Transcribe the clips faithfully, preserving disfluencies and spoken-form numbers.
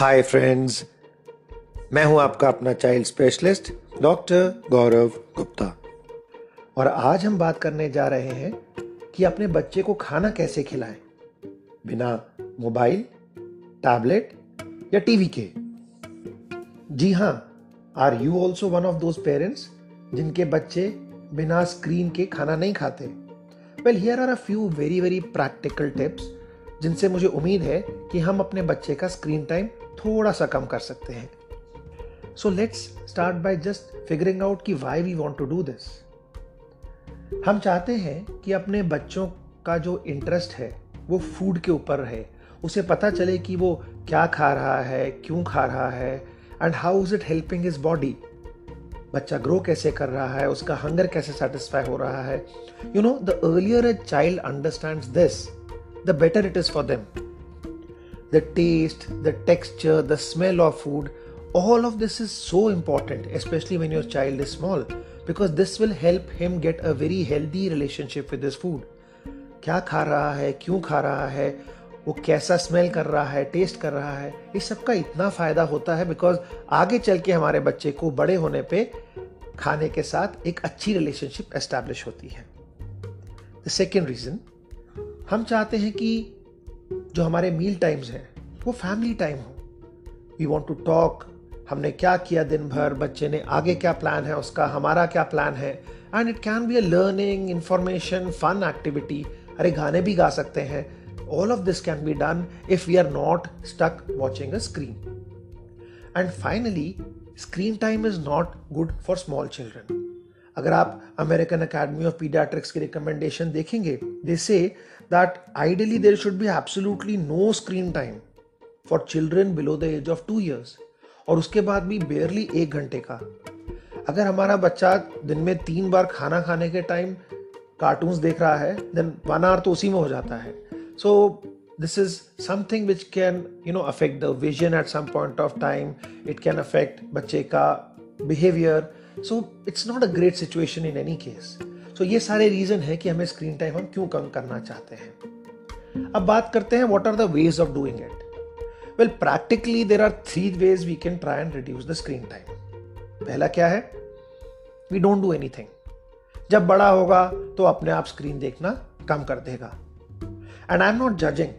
Hi friends, मैं हूं आपका अपना child specialist doctor Gaurav Gupta और आज हम बात करने जा रहे हैं कि अपने बच्चे को खाना कैसे खिलाएं बिना मोबाइल, टैबलेट या टीवी के। जी हां, are you also one of those parents जिनके बच्चे बिना स्क्रीन के खाना नहीं खाते? Well, here are a few very very practical tips जिनसे मुझे उम्मीद है कि हम अपने बच्चे का स्क्रीन टाइम थोड़ा सा कम कर सकते हैं। So let's start by just figuring out कि why we want to do this. हम चाहते हैं कि अपने बच्चों का जो इंटरेस्ट है वो फूड के ऊपर रहे, उसे पता चले कि वो क्या खा रहा है, क्यों खा रहा है and how is it helping his body. बच्चा ग्रो कैसे कर रहा है, उसका हंगर कैसे सेटिस्फाई हो रहा है। You know, the earlier a child understands this, the better it is for them. The taste, the texture, the smell of food, all of this is so important, especially when your child is small, because this will help him get a very healthy relationship with his food. क्या खा रहा है, क्यों खा रहा है, वो कैसा स्मेल कर रहा है, टेस्ट कर रहा है, इस सब का इतना फायदा होता है बिकॉज आगे चल के हमारे बच्चे को बड़े होने पे खाने के साथ एक अच्छी रिलेशनशिप एस्टैब्लिश होती है। द सेकेंड रीजन, हम चाहते हैं कि जो हमारे मील टाइम्स हैं वो फैमिली टाइम हो। वी वांट टू टॉक, हमने क्या किया दिन भर, बच्चे ने आगे क्या प्लान है उसका, हमारा क्या प्लान है, and it can be a learning, information, fun activity. अरे गाने भी गा सकते हैं। All of this can be done if we are not stuck watching a screen. And finally, screen time is not good for small children. अगर आप American Academy of Pediatrics की recommendation देखेंगे, they say that ideally there should be absolutely no screen time for children below the age of two years, और उसके बाद भी बेयरली एक घंटे का। अगर हमारा बच्चा दिन में तीन बार खाना खाने के टाइम कार्टून्स देख रहा है, देन वन आवर तो उसी में हो जाता है। सो this is something which can, you know, affect the vision at some point of time. It can affect बच्चे का behavior. So it's not a great situation in any case. So ये सारे रीजन है कि हमें स्क्रीन टाइम हम क्यों कम करना चाहते हैं। अब बात करते हैं what are the ways of doing it. Well, practically there are three ways we can try and reduce the screen time. पहला क्या है? We don't do anything. जब बड़ा होगा तो अपने आप स्क्रीन देखना कम कर देगा। And I'm not judging.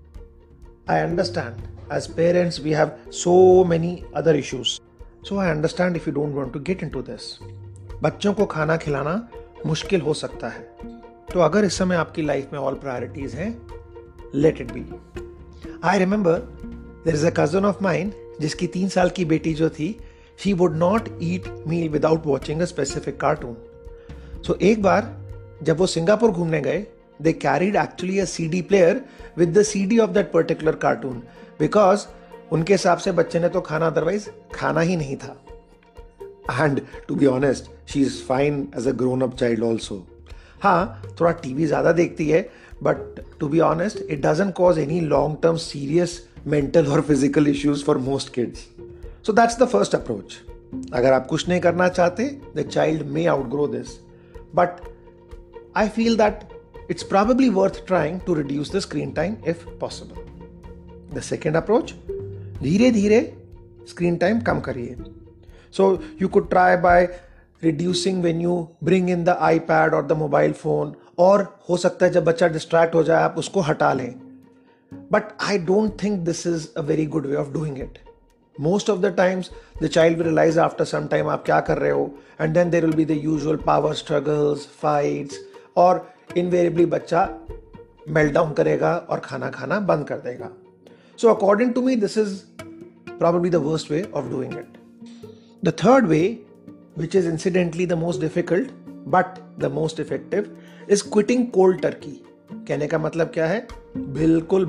I understand. As parents, we have so many other issues. So I understand if you don't want to get into this. बच्चों को खाना खिलाना मुश्किल हो सकता है, तो अगर इस समय आपकी लाइफ में ऑल प्रायोरिटीज हैं, let it be. I remember there is a cousin of mine जिसकी तीन साल की बेटी जो थी, she would not eat meal without watching a specific cartoon. So एक बार जब वो सिंगापुर घूमने गए, they carried actually a C D player with the C D of that particular cartoon because उनके हिसाब से बच्चे ने तो खाना अदरवाइज खाना ही नहीं था। And to be honest, she is fine as a grown up child also. हाँ, थोड़ा टीवी ज़्यादा देखती है, but to be honest, it doesn't cause any long term serious mental or physical issues for most kids. So that's the first approach. अगर आप कुछ नहीं करना चाहते, the child may outgrow this. But I feel that it's probably worth trying to reduce the screen time if possible. The second approach, धीरे धीरे screen time कम करिए. So you could try by reducing when you bring in the iPad or the mobile phone, और हो सकता है जब बच्चा distract हो जाए आप उसको हटा लें. But I don't think this is a very good way of doing it. Most of the times the child will realize after some time आप क्या कर रहे हो, and then there will be the usual power struggles, fights, और इनवेरियबली बच्चा meltdown करेगा और खाना खाना बंद कर देगा। So according to me this is probably the worst way of doing it. The third way, which is incidentally the most difficult but the most effective, is quitting cold turkey. कहने का मतलब क्या है? बिल्कुल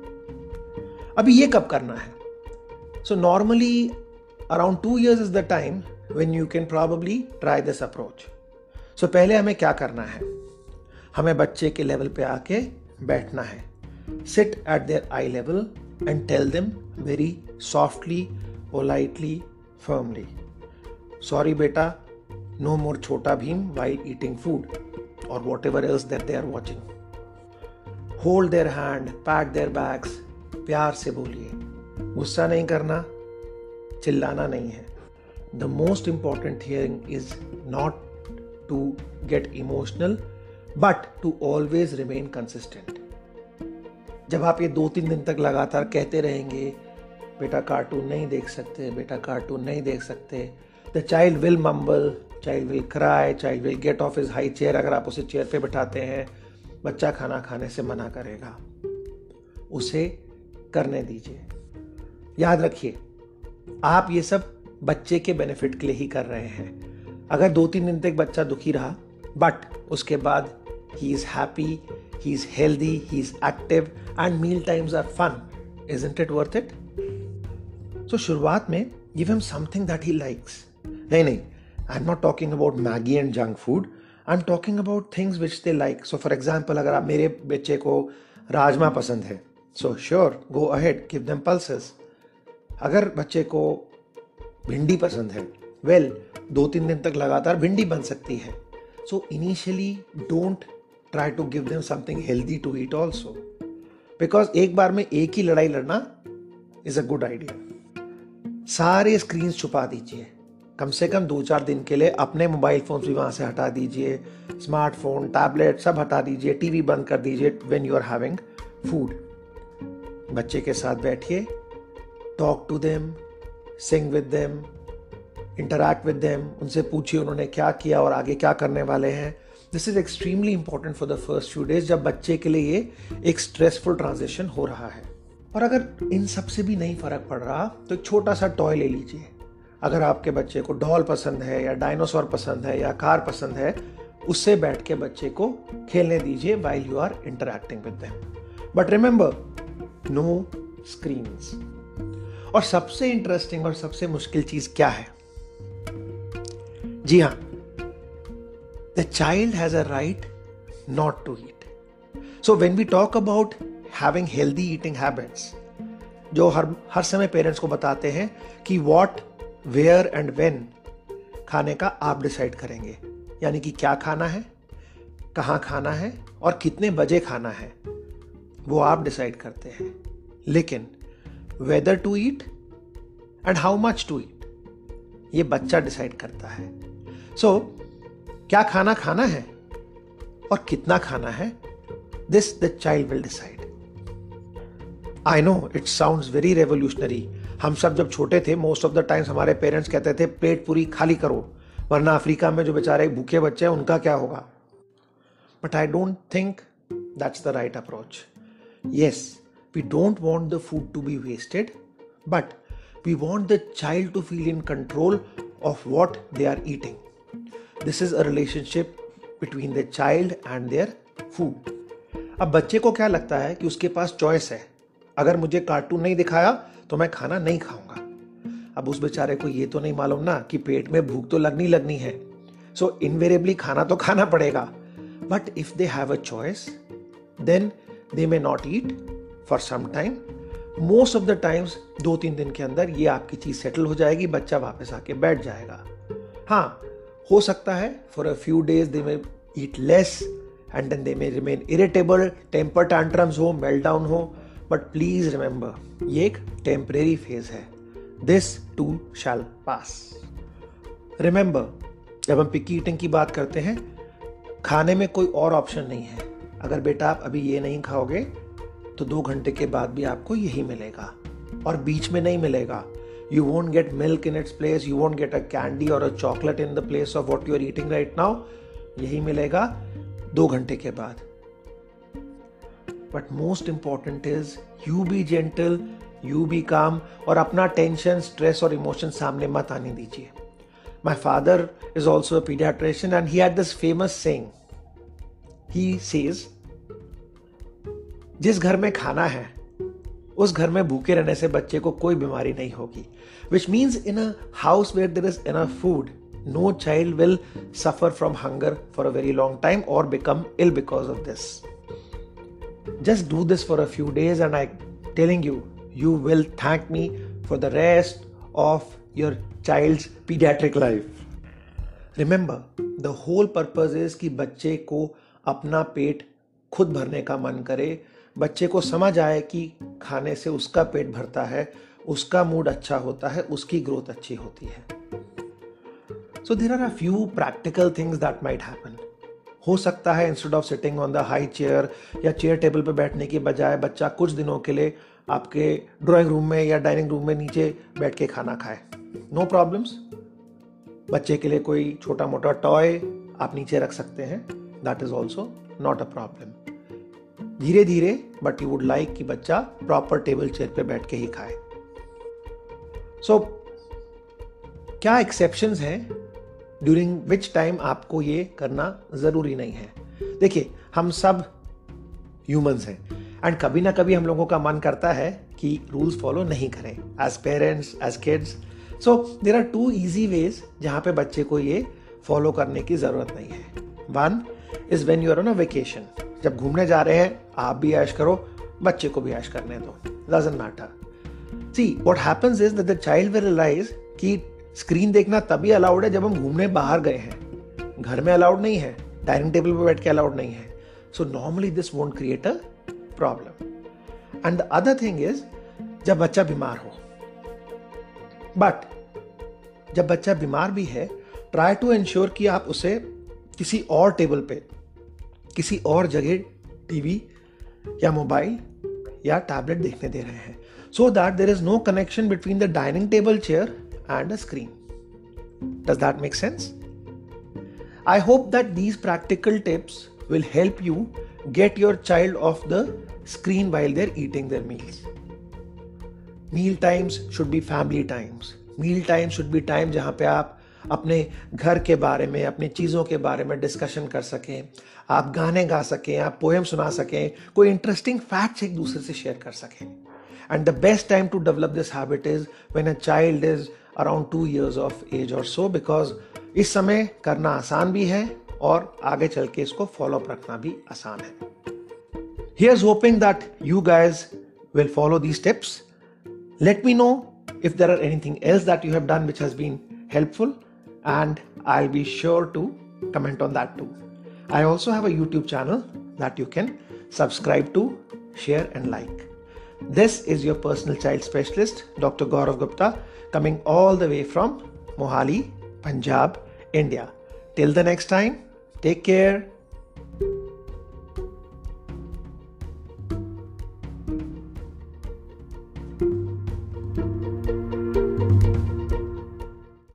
बंद। अभी ये कब करना है? So normally around two years is the time when you can probably try this approach. So पहले हमें क्या करना है? हमें बच्चे के लेवल पे आके बैठना है। Sit at their eye level and tell them very softly, politely, firmly, sorry beta, no more Chhota Bheem while eating food or whatever else that they are watching. Hold their hand, pat their backs, प्यार से बोलिए। गुस्सा नहीं करना, चिल्लाना नहीं है. The most important thing is not to get emotional but to always remain consistent. जब आप ये दो तीन दिन तक लगातार कहते रहेंगे बेटा कार्टून नहीं देख सकते, बेटा कार्टून नहीं देख सकते, the child will mumble, child will cry, child will get off his high chair. अगर आप उसे चेयर पे बिठाते हैं, बच्चा खाना खाने से मना करेगा. उसे करने दीजिए. याद रखिए, आप ये सब बच्चे के बेनिफिट के लिए ही कर रहे हैं. अगर दो तीन दिन तक बच्चा दुखी रहा बट उसके बाद he is happy, he is healthy, he is active and meal times are fun, isn't it worth it? So शुरुआत में give him something that he likes. नहीं नहीं, I am not talking about Maggi and junk food, I am talking about things which they like. So for example, अगर आप मेरे बच्चे को राजमा पसंद है, so sure go ahead, give them pulses. अगर बच्चे को भिंडी पसंद है, वेल well, दो तीन दिन तक लगातार भिंडी बन सकती है. So initially don't try to give them something healthy to eat also, because एक बार में एक ही लड़ाई लड़ना इज अ गुड आइडिया. सारे स्क्रीन छुपा दीजिए. कम से कम दो चार दिन के लिए अपने मोबाइल फोन भी वहां से हटा दीजिए, स्मार्टफोन, टैबलेट सब हटा दीजिए, टीवी बंद कर दीजिए when you are having food. बच्चे के साथ बैठिए, talk to them, sing with them, interact with them. उनसे पूछिए उन्होंने क्या किया और आगे क्या करने वाले हैं. This is extremely important for the first few days, जब बच्चे के लिए ये एक स्ट्रेसफुल ट्रांजिशन हो रहा है. और अगर इन सब से भी नहीं फर्क पड़ रहा तो एक छोटा सा टॉय ले लीजिए. अगर आपके बच्चे को डॉल पसंद है या डायनासोर पसंद है या कार पसंद है, उससे बैठ के बच्चे को खेलने दीजिए while you are interacting with them. But remember, no screens. और सबसे इंटरेस्टिंग और सबसे मुश्किल चीज क्या है? जी हाँ, the child has a right not to eat. So when we talk about having healthy eating habits, जो हर हर समय पेरेंट्स को बताते हैं कि व्हाट, वेयर एंड व्हेन खाने का आप डिसाइड करेंगे. यानी कि क्या खाना है, कहाँ खाना है और कितने बजे खाना है, वो आप डिसाइड करते हैं. लेकिन whether to eat and how much to eat, ये बच्चा डिसाइड करता है. सो so, क्या खाना खाना है और कितना खाना है, this the child will decide. I know it sounds very revolutionary. हम सब जब छोटे थे, मोस्ट ऑफ द टाइम्स हमारे पेरेंट्स कहते थे पेट पूरी खाली करो, वरना अफ्रीका में जो बेचारे भूखे बच्चे हैं उनका क्या होगा. But I don't think that's the right approach. Yes, we don't want the food to be wasted, but we want the child to feel in control of what they are eating. This is a relationship between the child and their food. अब बच्चे को क्या लगता है कि उसके पास choice है. अगर मुझे कार्टून नहीं दिखाया तो मैं खाना नहीं खाऊंगा. अब उस बेचारे को ये तो नहीं मालूम ना कि पेट में भूख तो लगनी लगनी है. सो इनवेरिएबली खाना तो खाना पड़ेगा. But if they have a choice, then they may not eat for some time. Most of the times दो तीन दिन के अंदर ये आपकी चीज सेटल हो जाएगी, बच्चा वापस आके बैठ जाएगा. हाँ, हो सकता है for a few days they may eat less and then they may remain irritable, temper tantrums हो, meltdown हो, but please remember, ये एक temporary phase है. This too shall pass. Remember, जब हम picky eating की बात करते हैं, खाने में कोई और ऑप्शन नहीं है. अगर बेटा आप अभी ये नहीं खाओगे तो दो घंटे के बाद भी आपको यही मिलेगा और बीच में नहीं मिलेगा. You won't get milk in its place, you won't get a candy और a chocolate in the place of what you are eating right now. यही मिलेगा दो घंटे के बाद. But most important is you be gentle, you be calm, और अपना tension, stress और इमोशन सामने मत आने दीजिए. My father is also a paediatrician and he had this famous saying. He says, जिस घर में खाना है उस घर में भूखे रहने से बच्चे को कोई बीमारी नहीं होगी. Which means in a house where there is enough food, no child will suffer from hunger for a very long time or become ill because of this. Just do this for a few days and I'm telling you, you will thank me for the rest of your child's pediatric life. Remember, the whole purpose is कि बच्चे को अपना पेट खुद भरने का मन करे, बच्चे को समझ आए कि खाने से उसका पेट भरता है, उसका मूड अच्छा होता है, उसकी ग्रोथ अच्छी होती है. So there are a few practical things that might happen. हो सकता है instead of sitting on the high chair या चेयर टेबल पे बैठने की बजाय बच्चा कुछ दिनों के लिए आपके ड्राइंग रूम में या डाइनिंग रूम में नीचे बैठ के खाना खाए. No problems. बच्चे के लिए कोई छोटा मोटा टॉय आप नीचे रख सकते हैं. That is also not a problem. धीरे धीरे बट यू वुड लाइक कि बच्चा प्रॉपर टेबल चेयर पे बैठ के ही खाए. सो so, क्या एक्सेप्शंस हैं ड्यूरिंग विच टाइम आपको ये करना जरूरी नहीं है. देखिए, हम सब ह्यूमंस हैं एंड कभी ना कभी हम लोगों का मन करता है कि रूल्स फॉलो नहीं करें as parents, as kids. So there are two easy ways जहां पे बच्चे को ये फॉलो करने की जरूरत नहीं है. One is when you are on a vacation. जब घूमने जा रहे हैं आप भी ऐश करो, बच्चे को भी ऐश करने दो. Doesn't matter. See what happens is that the child will realise कि स्क्रीन देखना तभी अलाउड है जब हम घूमने बाहर गए हैं. घर में अलाउड नहीं है, डाइनिंग टेबल पर बैठ के अलाउड नहीं है. So normally this won't create a problem. And the other thing is जब बच्चा बीमार हो. बट जब बच्चा बीमार भी है, ट्राई टू एंश्योर कि आप उसे किसी और टेबल पे, किसी और जगह टीवी या मोबाइल या टैबलेट देखने दे रहे हैं, so that there is no connection between the dining table chair and a screen. Does that make sense? I hope that these practical tips will help you get your child off the screen while they're eating their meals. Meal times should be family times. Meal times should be time जहाँ पे आप अपने घर के बारे में, अपनी चीज़ों के बारे में डिस्कशन कर सकें, आप गाने गा सकें, आप पोएम सुना सकें, कोई इंटरेस्टिंग फैक्ट्स एक दूसरे से शेयर कर सकें. And the best time to develop this habit is when a child is around two years of age or so, because इस समय करना आसान भी है और आगे चल के इसको फॉलो अप रखना भी आसान है. Here's hoping that you guys will follow these tips. Let me know if there are anything else that you have done which has been helpful, and I'll be sure to comment on that too. I also have a YouTube channel that you can subscribe to, share and like. This is your personal child specialist, Doctor Gaurav Gupta, coming all the way from Mohali, Punjab, India. Till the next time, take care.